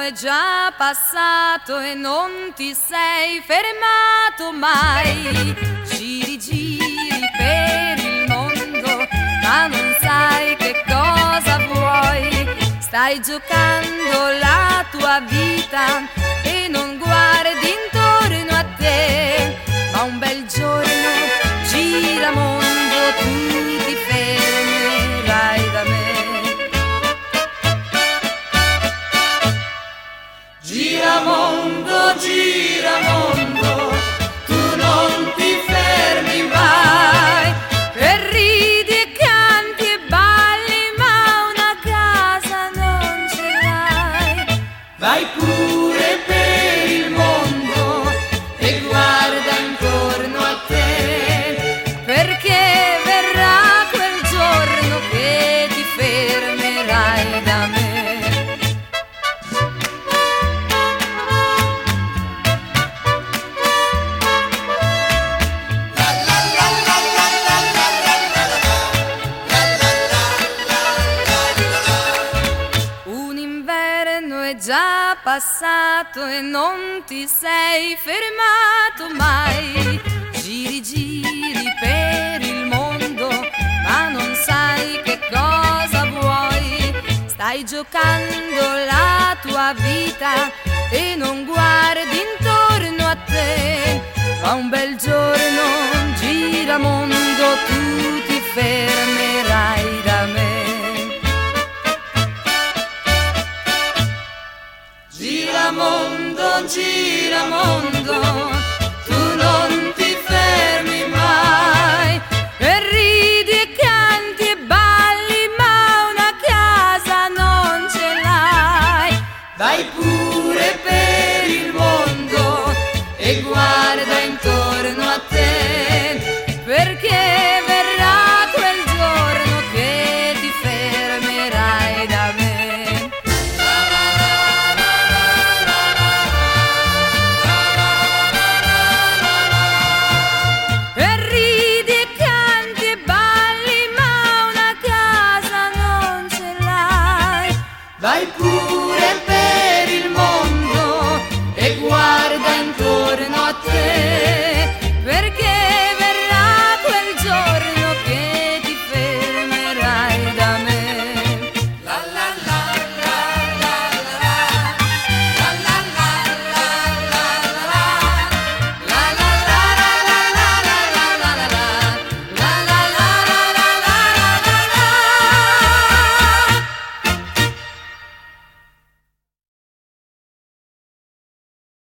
è già passato e non ti sei fermato mai. Giri, giri per il mondo, ma non sai che cosa vuoi. Stai giocando la tua vita e non guardi intorno a te. Ma un bel giorno gira mondo, tu ti fermerai da me. Gira mondo, tu non ti fermi mai. E ridi e canti e balli, ma una casa non ce l'hai. Vai pure per il mondo e guarda intorno a te, perché verrà quel giorno che ti fermerai da me. È già passato e non ti sei fermato mai. Giri, giri per il mondo, ma non sai che cosa vuoi. Stai giocando la tua vita e non guardi intorno a te. Ma un bel giorno gira mondo, tu ti fermerai da me. Gira mondo, tu non ti fermi mai. E ridi e canti e balli, ma una casa non ce l'hai. Vai pure per il mondo e guarda intorno a te, perché verrà quel giorno che ti fermerai da me. Vai pure